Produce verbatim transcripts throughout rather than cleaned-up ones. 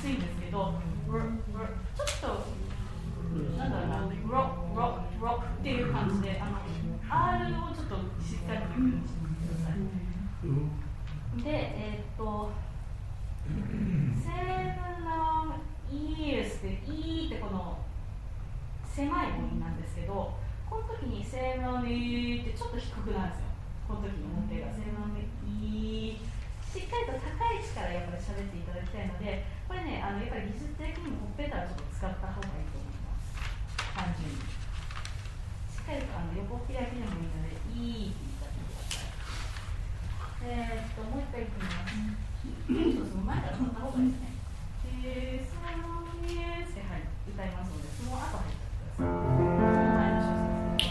すいんですけど、ちょっとなんだろうな、ロックロックロックっていう感じで、あの R をちょっとしっかりと言うようにしてください。で、えー、っと seven long years で E ってこの狭い母音なんですけど、この時に seven long years ってちょっと低くなるんですよ。この時の音程が seven long years、しっかりと高い位置からやっぱり喋っていただきたいので、これね、あのやっぱり技術的にもほっぺたをちょっと使った方がいいと思います。単純にしっかりとあの横開きでもいいので、いいって言ってください。えー、っともう一回いきます。ちょっとその前から取った方がいいですね。で、そのイエスで、はい、歌いますので、その後入ってください。その前の小節。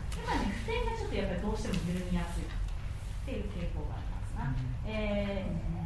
っていう傾向がありますな。えー